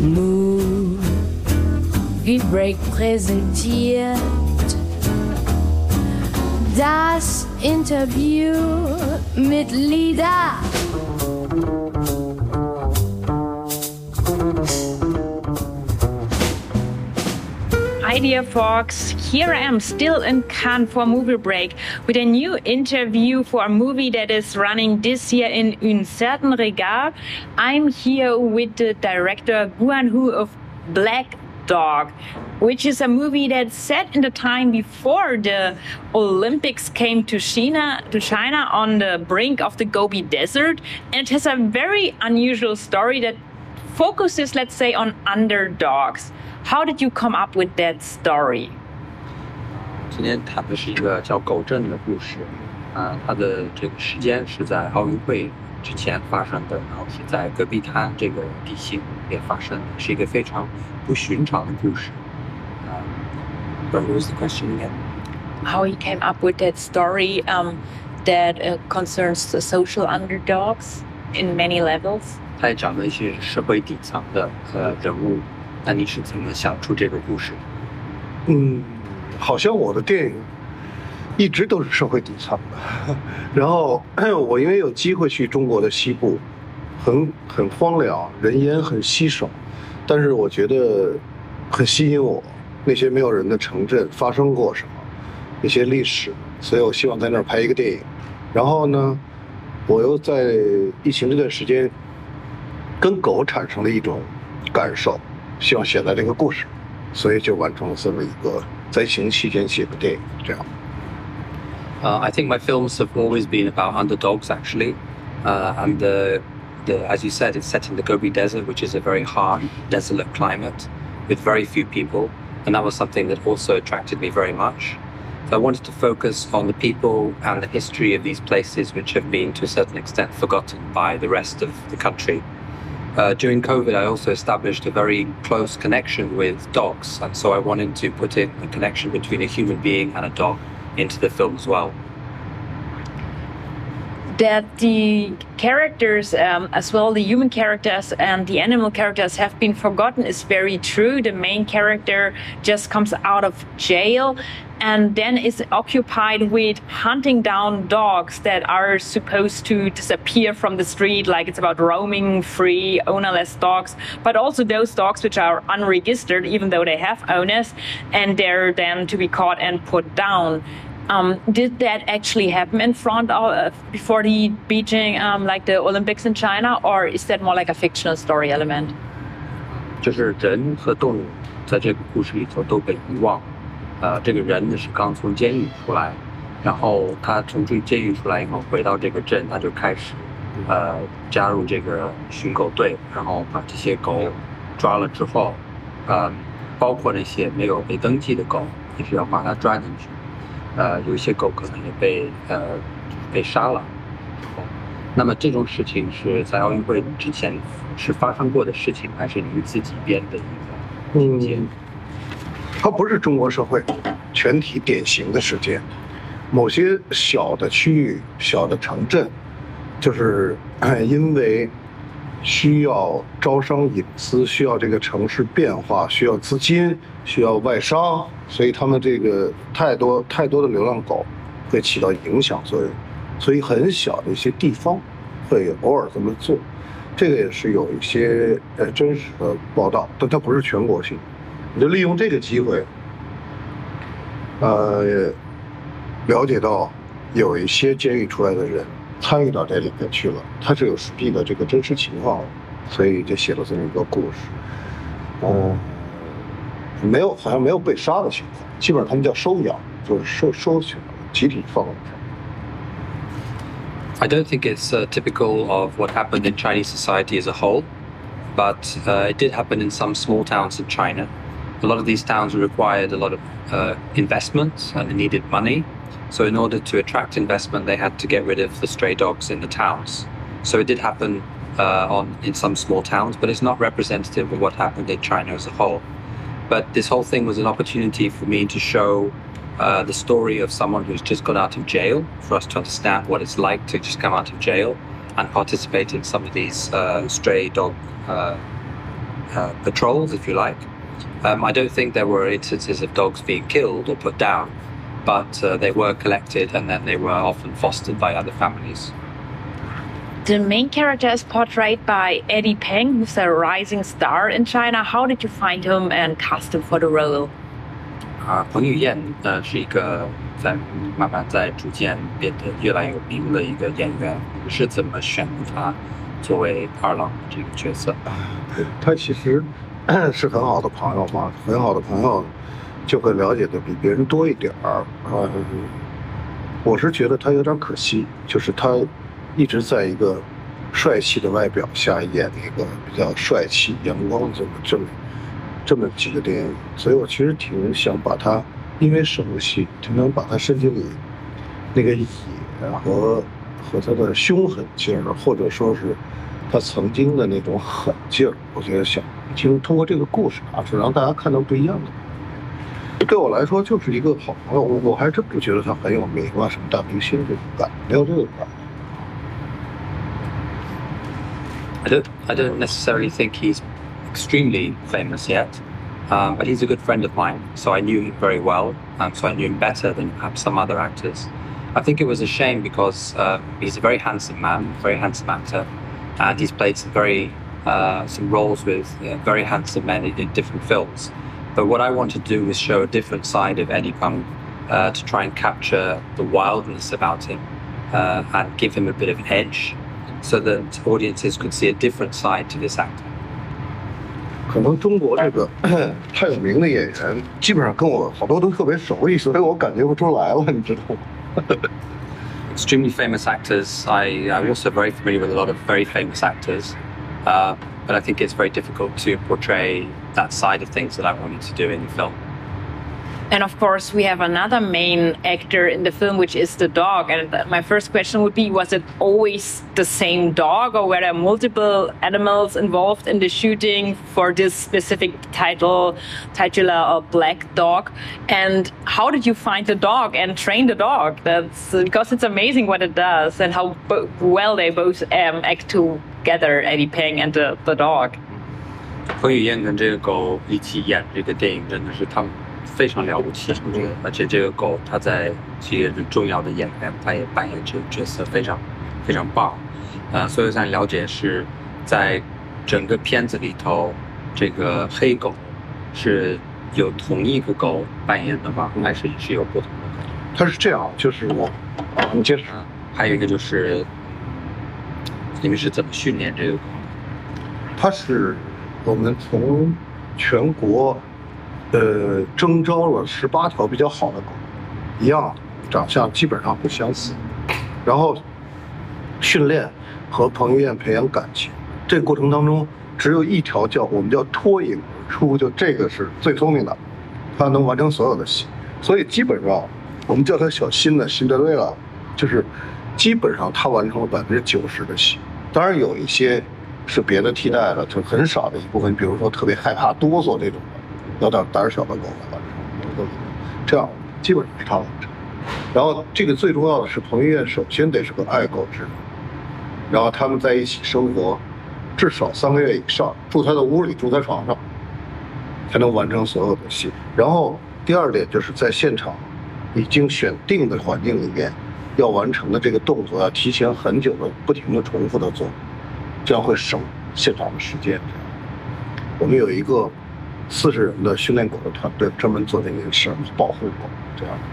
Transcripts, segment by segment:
Movie Break präsentiert das Interview mit Lida. Hi dear folks, here I am still in Cannes for Movie Break with a new interview for a movie that is running this year in Un Certain Regard. I'm here with the director Guan Hu of Black Dog, which is a movie that's set in the time before the Olympics came to China on the brink of the Gobi Desert. And it has a very unusual story that focuses, let's say, on underdogs. How did you come up with that story? 今天谈的是一个叫狗镇的故事，它的这个时间是在奥运会之前发生的，然后是在戈壁滩这个地形也发生的，是一个非常不寻常的故事。What was the question again? How he came up with that story that concerns the social underdogs in many levels? 它也讲了一些社会底层的人物。那你是怎么想出这个故事？ 好像我的电影一直都是社会底层的。然后我因为有机会去中国的西部，很荒凉，人烟很稀少，但是我觉得很吸引我。那些没有人的城镇发生过什么，那些历史，所以我希望在那儿拍一个电影。然后呢，我又在疫情这段时间跟狗产生了一种感受。希望写在这个故事，所以就完成了这么一个在疫情期间写的电影。这样。 I think my films have always been about underdogs, actually, and as you said, it's set in the Gobi Desert, which is a very harsh, desolate climate with very few people, and that was something that also attracted me very much. So I wanted to focus on the people and the history of these places, which have been to a certain extent forgotten by the rest of the country. During COVID, I also established a very close connection with dogs, and so I wanted to put in a connection between a human being and a dog into the film as well. That the characters, as well the human characters and the animal characters, have been forgotten is very true. The main character just comes out of jail and then is occupied with hunting down dogs that are supposed to disappear from the street, like it's about roaming free, ownerless dogs, but also those dogs which are unregistered, even though they have owners, and they're then to be caught and put down. Did that actually happen in front of before the Beijing, like the Olympics in China, or is that more like a fictional story element? 就是人和动物在这个故事里头都被遗忘。这个人呢是刚从监狱出来，然后他从监狱出来以后回到这个镇，他就开始加入这个寻狗队，然后把这些狗抓了之后，包括那些没有被登记的狗，也是要把它抓进去。有一些狗可能也被杀了。那么这种事情是在奥运会之前是发生过的事情，还是你自己编的一个情节？ 它不是中国社会全体典型的事件，某些小的区域、小的城镇，就是因为需要招商引资，需要这个城市变化，需要资金，需要外商，所以他们这个太多的流浪狗会起到影响作用，所以很小的一些地方会偶尔这么做，这个也是有一些真实的报道，但它不是全国性。你就利用这个机会，了解到有一些监狱出来的人参与到这里面去了，他是有实际的这个真实情况的，所以就写了这么一个故事。好像没有被杀的情况，基本上他们叫收养，就是收起来了，集体放了。 I don't think it's typical of what happened in Chinese society as a whole, but it did happen in some small towns in China. A lot of these towns required a lot of investment and they needed money. So in order to attract investment, they had to get rid of the stray dogs in the towns. So it did happen in some small towns, but it's not representative of what happened in China as a whole. But this whole thing was an opportunity for me to show the story of someone who's just got out of jail, for us to understand what it's like to just come out of jail and participate in some of these stray dog patrols, if you like. I don't think there were instances of dogs being killed or put down, but they were collected and then they were often fostered by other families. The main character is portrayed by Eddie Peng, who's a rising star in China. How did you find him and cast him for the role? 彭于晏是一个慢慢在逐渐变得越来越有名的一个演员，你是怎么选他作为二郎这个角色？ 他其实是很好的朋友嘛，很好的朋友就会了解的比别人多一点儿。我是觉得他有点可惜，就是他一直在一个帅气的外表下演一个比较帅气、阳光这么几个电影，所以我其实挺想把他，因为熟悉，挺想把他身体里那个野和他的凶狠劲儿，或者说是他曾经的那种狠劲儿，我觉得想通过这个故事拿出，让大家看到不一样的。对我来说就是一个好朋友，我还真不觉得他很有名啊，什么大明星这种感，没有这个感。 I don't necessarily think he's extremely famous yet, but he's a good friend of mine, so I knew him very well, so I knew him better than perhaps some other actors. I think it was a shame because he's a very handsome man, very handsome actor, and he's played some roles with very handsome men in different films. But what I want to do is show a different side of Eddie Peng, to try and capture the wildness about him, and give him a bit of an edge, so that audiences could see a different side to this actor. 可能中国这个太有名的演员，基本上跟我好多都特别熟悉，所以我感觉不出来了，你知道吗 ？Extremely famous actors. I'm also very familiar with a lot of very famous actors, but I think it's very difficult to portray that side of things that I wanted to do in the film. And of course, we have another main actor in the film, which is the dog. And my first question would be, was it always the same dog, or were there multiple animals involved in the shooting for this specific titular or black dog? And how did you find the dog and train the dog? That's because it's amazing what it does and how well they both act together, Eddie Peng and the dog. 彭于晏跟这个狗一起演这个电影，真的是他们非常了不起，而且这个狗它在是一个很重要的演员，它也扮演这个角色非常非常棒。所以我想了解是在整个片子里头，这个黑狗是有同一个狗扮演的吗？还是有不同的狗？ 它是这样，就是你接着。 还有一个就是你们是怎么训练这个狗？ 它是我们从全国征召了18条比较好的狗，一样长相基本上不相似，然后训练和彭于晏培养感情。这个过程当中，只有一条我们叫脱颖而出，就这个是最聪明的，他能完成所有的戏，所以基本上我们叫他小辛德瑞拉，就是基本上他完成了90%的戏，当然有一些是别的替代的，就很少的一部分，比如说特别害怕哆嗦这种的。要点胆小的狗来完成，这样基本上没他完成。然后这个最重要的是，彭于晏首先得是个爱狗之人，然后他们在一起生活至少3个月以上，住他的屋里，住在床上，才能完成所有的戏。然后第二点就是在现场已经选定的环境里面要完成的这个动作，要提前很久的不停的重复的做，这样会省现场的时间。我们有一个40人的训练狗的团队，专门做这件事，保护狗，这样。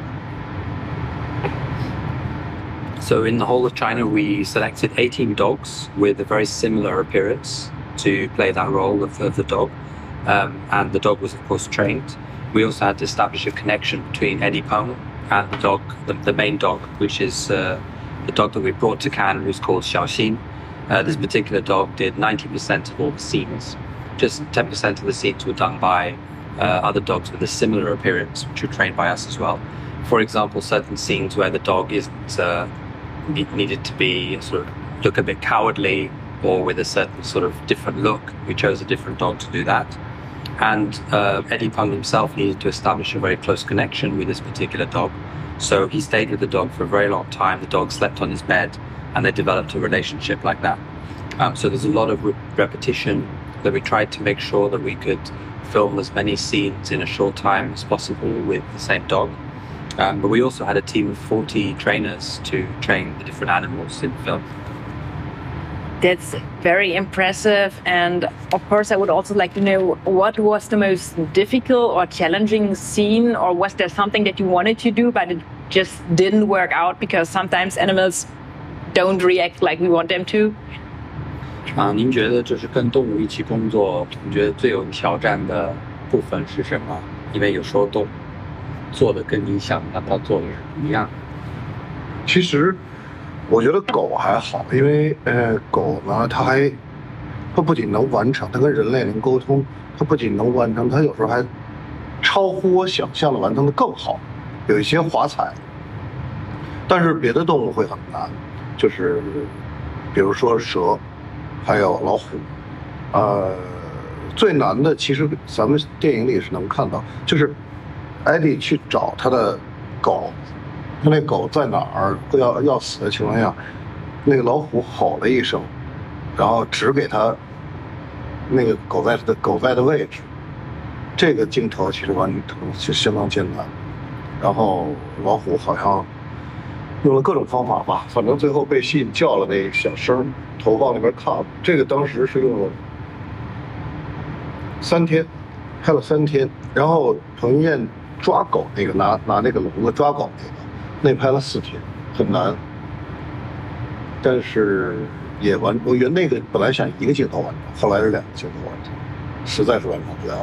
So in the whole of China, we selected 18 dogs with a very similar appearance to play that role of the dog, and the dog was of course trained. We also had to establish a connection between Eddie Peng and the dog, the main dog, which is the dog that we brought to Cannes, who's called Xiaoxin. This particular dog did 90% of all the scenes. Just 10% of the scenes were done by other dogs with a similar appearance, which were trained by us as well. For example, certain scenes where the dog needed to be sort of look a bit cowardly or with a certain sort of different look, we chose a different dog to do that. And Eddie Peng himself needed to establish a very close connection with this particular dog. So he stayed with the dog for a very long time. The dog slept on his bed, and they developed a relationship like that. So there's a lot of repetition. that we tried to make sure that we could film as many scenes in a short time as possible with the same dog. But we also had a team of 40 trainers to train the different animals in the film. That's very impressive. And of course, I would also like to know what was the most difficult or challenging scene, or was there something that you wanted to do, but it just didn't work out because sometimes animals don't react like we want them to? 您觉得就是跟动物一起工作，你觉得最有挑战的部分是什么？因为有时候动物做的跟你想让它做的是不一样的。 其实我觉得狗还好，因为狗呢，它不仅能完成，它跟人类能沟通，它不仅能完成，它有时候还超乎我想象的完成的更好，有一些华彩。但是别的动物会很难，就是比如说蛇，还有老虎，最难的其实咱们电影里是能看到，就是艾迪去找他的狗，他那狗在哪儿会要死的情况下，那个老虎吼了一声，然后指给他那个狗在的位置，这个镜头其实完成是相当艰难。然后老虎好像用了各种方法吧，反正最后被吸引叫了那小声，头往那边靠。这个当时是用了3天，拍了3天。然后彭于晏抓狗那个拿那个笼子抓狗那拍了4天，很难。但是也我原那个本来想1个镜头完成，后来是2个镜头完成，实在是完成不了。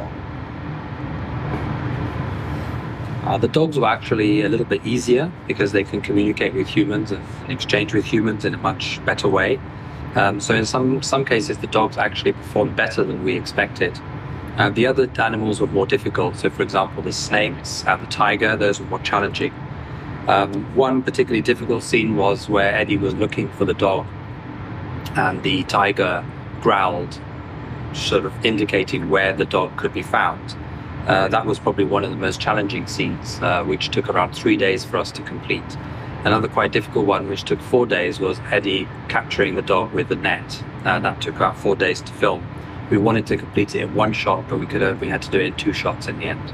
The dogs were actually a little bit easier because they can communicate with humans and exchange with humans in a much better way. So in some cases, the dogs actually performed better than we expected. The other animals were more difficult. So for example, the snakes and the tiger, those were more challenging. One particularly difficult scene was where Eddie was looking for the dog and the tiger growled, sort of indicating where the dog could be found. That was probably one of the most challenging scenes, which took around 3 days for us to complete. Another quite difficult one, which took 4 days, was Eddie capturing the dog with the net. That took about 4 days to film. We wanted to complete it in 1 shot, but we had to do it in 2 shots in the end.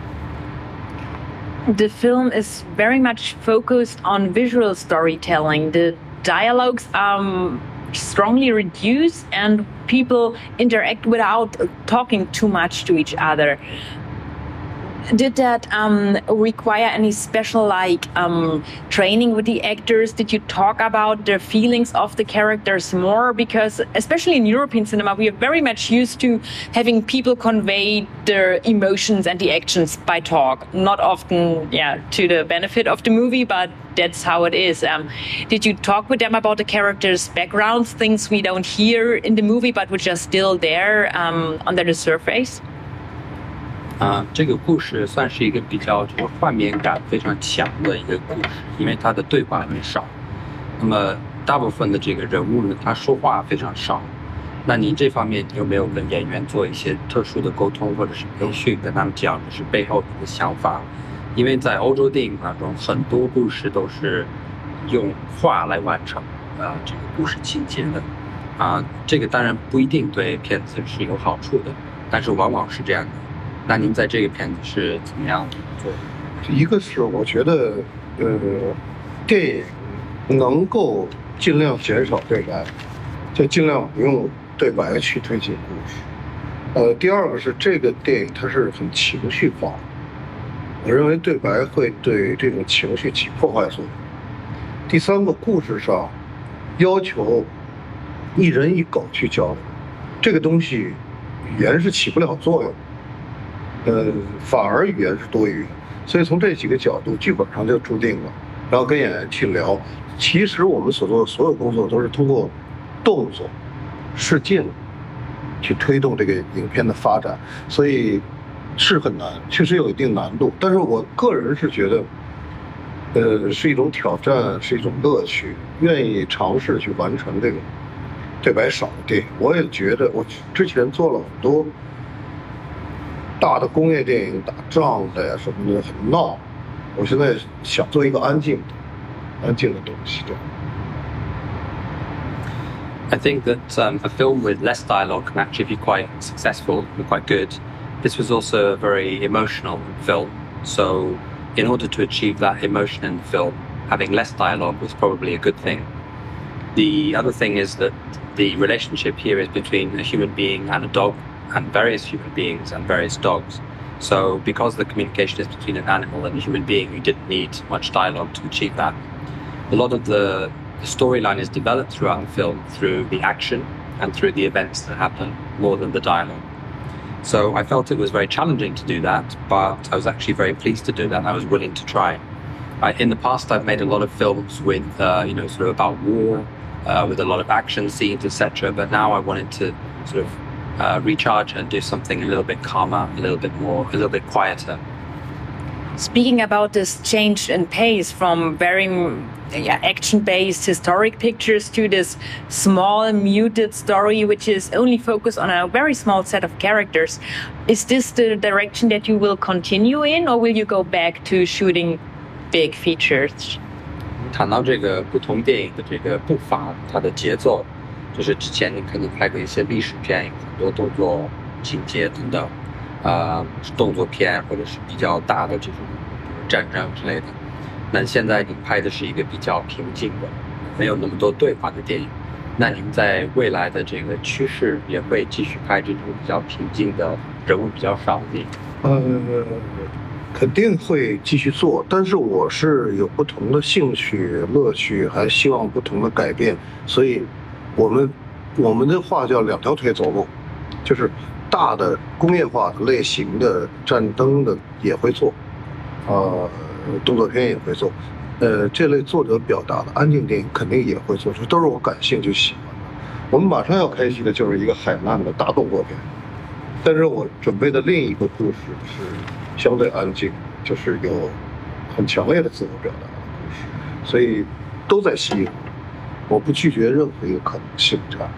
The film is very much focused on visual storytelling. The dialogues are strongly reduced and people interact without talking too much to each other. Did that require any special training with the actors? Did you talk about the feelings of the characters more? Because especially in European cinema, we are very much used to having people convey their emotions and the actions by talk. Not often, to the benefit of the movie, but that's how it is. Did you talk with them about the characters' backgrounds, things we don't hear in the movie, but which are still there under the surface? 这个故事算是一个比较这个画面感非常强的一个故事，因为它的对话很少。那么大部分的这个人物呢，他说话非常少。那您这方面有没有跟演员做一些特殊的沟通或者是培训，跟他们讲的是背后的一个想法？因为在欧洲电影当中，很多故事都是用话来完成这个故事情节的。这个当然不一定对片子是有好处的，但是往往是这样的。那您在这个片子是怎么样做？ 一个是我觉得，电影能够尽量减少对白，就尽量不用对白去推进故事。第二个是这个电影它是很情绪化，我认为对白会对这种情绪起破坏作用。第三个，故事上要求一人一狗去交流，这个东西语言是起不了作用。反而语言是多余的，所以从这几个角度，剧本上就注定了，然后跟演员去聊。其实我们所做的所有工作都是通过动作、事件去推动这个影片的发展，所以是很难，确实有一定难度。但是我个人是觉得，是一种挑战，是一种乐趣，愿意尝试去完成这个对白少的电影。我也觉得，我之前做了很多大的工业电影，打仗的呀什么的很闹，我现在想做一个安静的东西。 I think that a film with less dialogue can actually be quite successful and quite good. This was also a very emotional film, so in order to achieve that emotion in the film, having less dialogue was probably a good thing. The other thing is that the relationship here is between a human being and a dog, and various human beings and various dogs. So because the communication is between an animal and a human being, you didn't need much dialogue to achieve that. A lot of the storyline is developed throughout the film through the action and through the events that happen more than the dialogue. So I felt it was very challenging to do that, but I was actually very pleased to do that. I was willing to try. In the past, I've made a lot of films with, sort of about war, with a lot of action scenes, etc. But now I wanted to sort of recharge and do something a little bit calmer, a little bit quieter. Speaking about this change in pace from very action-based historic pictures to this small, muted story, which is only focused on a very small set of characters, is this the direction that you will continue in, or will you go back to shooting big features? 谈到这个不同电影的这个步伐，它的节奏，就是之前你可能拍过一些历史片，有很多动作情节等等，动作片或者是比较大的这种战争之类的。那现在您拍的是一个比较平静的，没有那么多对话的电影。那您在未来的这个趋势也会继续拍这种比较平静的、人物比较少的电影？ 肯定会继续做，但是我是有不同的兴趣、乐趣，还希望不同的改变，所以我们的话叫两条腿走路，就是大的工业化的类型的战争的也会做，动作片也会做，这类作者表达的安静电影肯定也会做，这都是我感兴趣喜欢的。我们马上要开戏的就是一个海难的大动作片，但是我准备的另一个故事是相对安静，就是有很强烈的自我表达的故事，所以都在吸引我不拒绝任何一个可能性。这样。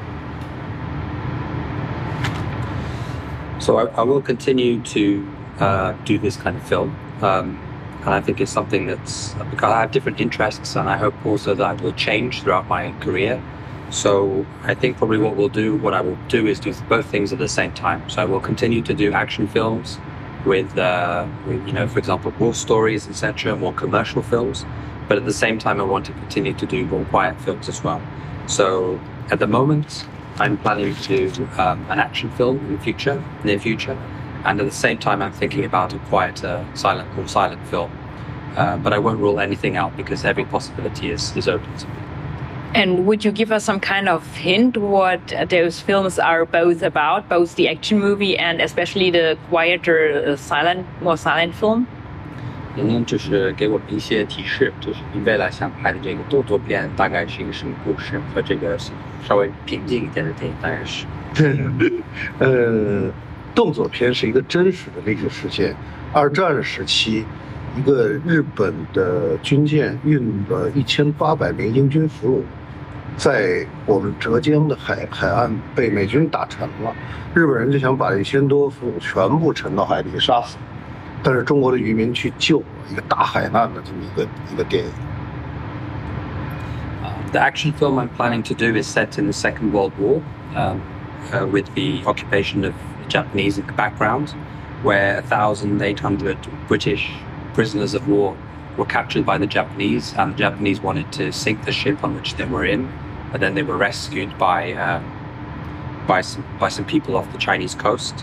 So I will continue to do this kind of film, and I think it's something that's because I have different interests, and I hope also that will change throughout my career. So I think probably what I will do is do both things at the same time. So I will continue to do action films with for example, war stories, etc., more commercial films. But at the same time, I want to continue to do more quiet films as well. So at the moment, I'm planning to do an action film in the near future. And at the same time, I'm thinking about a quieter, more silent film. But I won't rule anything out because every possibility is open to me. And would you give us some kind of hint what those films are both about, both the action movie and especially the quieter, more silent film? 您就是给我们一些提示，就是您未来想拍的这个动作片大概是一个什么故事，和这个稍微平静一点的电影大概是。 动作片是一个真实的历史事件。二战时期，一个日本的军舰运了1800名英军俘虏，在我们浙江的海岸被美军打沉了。日本人就想把1000多俘虏全部沉到海里杀死，但是中国的渔民去救了一个大海难的这么一个电影。 The action film I'm planning to do is set in the Second World War, with the occupation of the Japanese in the background, where 1,800 British prisoners of war were captured by the Japanese, and the Japanese wanted to sink the ship on which they were in, but then they were rescued by some people off the Chinese coast.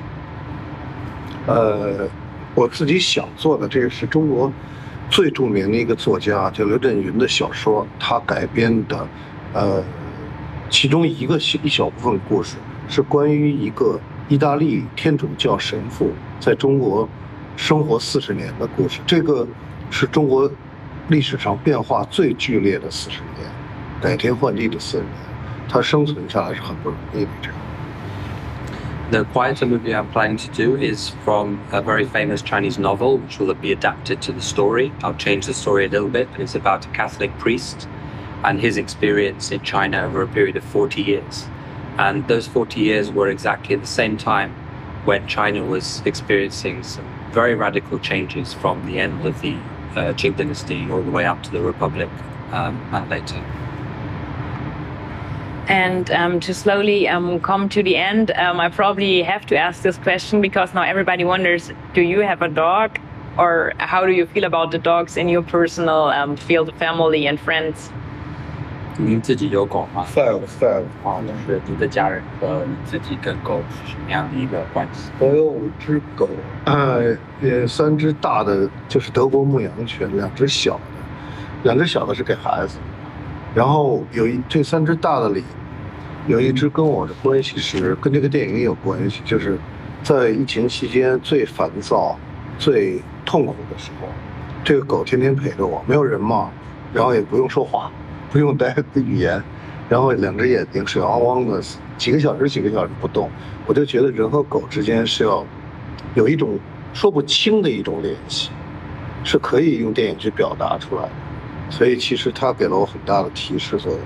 我自己想做的，这个是中国最著名的一个作家叫刘震云的小说，他改编的，其中一小部分故事是关于一个意大利天主教神父在中国生活40年的故事。这个是中国历史上变化最剧烈的40年，改天换地的40年，他生存下来是很不容易的。这样。 The quieter movie I'm planning to do is from a very famous Chinese novel, which will be adapted to the story. I'll change the story a little bit, but it's about a Catholic priest and his experience in China over a period of 40 years. And those 40 years were exactly at the same time when China was experiencing some very radical changes from the end of the Qing dynasty all the way up to the Republic and later. And to slowly come to the end, I probably have to ask this question because now everybody wonders, do you have a dog? Or how do you feel about the dogs in your personal field of family and friends? 您自己有狗吗？ five 就是你的家人和你自己跟狗是什么样的一个关系？ 我有5只狗，3只大的就是德国牧羊犬，2只小的，2只小的是给孩子，然后这3只大的里，有1只跟我的关系是跟这个电影有关系，就是在疫情期间最烦躁、最痛苦的时候，这个狗天天陪着我，没有人嘛，然后也不用说话。不用带语言，然后2只眼睛水汪汪的，几个小时不动，我就觉得人和狗之间是要有一种说不清的一种联系，是可以用电影去表达出来的，所以其实它给了我很大的提示作用。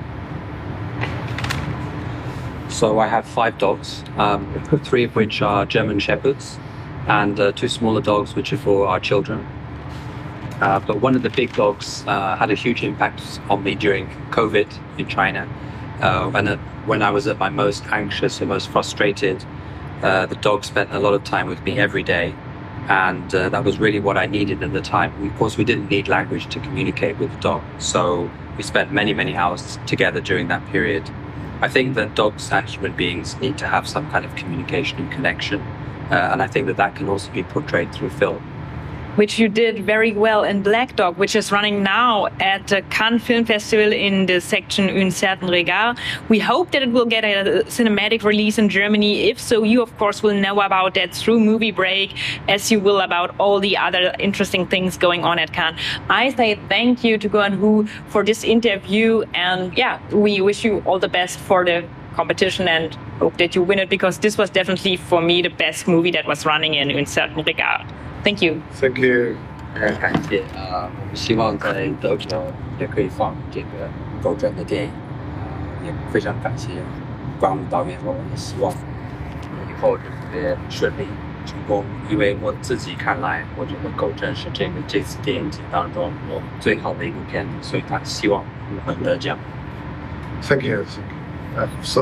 So I have 5 dogs, 3 of which are German Shepherds, and 2 smaller dogs which are for our children. But one of the big dogs had a huge impact on me during COVID in China. When I was at my most anxious and most frustrated, the dog spent a lot of time with me every day. And that was really what I needed at the time. Of course, we didn't need language to communicate with the dog. So we spent many, many hours together during that period. I think that dogs and human beings need to have some kind of communication and connection. And I think that can also be portrayed through film. Which you did very well in Black Dog, which is running now at the Cannes Film Festival in the section Un Certain Regard. We hope that it will get a cinematic release in Germany. If so, you of course will know about that through Movie Break, as you will about all the other interesting things going on at Cannes. I say thank you to Go Eun-woo for this interview, and yeah, we wish you all the best for the competition and hope that you win it, because this was definitely for me the best movie that was running in Un Certain Regard. Thank you. Thank you. 感谢我们希望在德国也可以放这个狗镇的电影，也非常感谢关武导演，我们也希望以后特别顺利成功。因为我自己看来，我觉得狗镇是这次电影节当中我最好的一部片子，所以他希望能得奖。 Thank you. I hope so.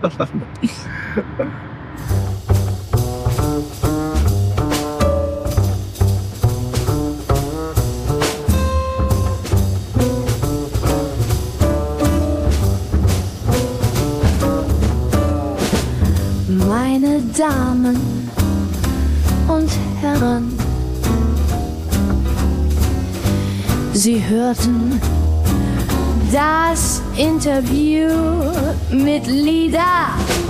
Meine Damen und Herren, Sie hörten das Interview mit Lida.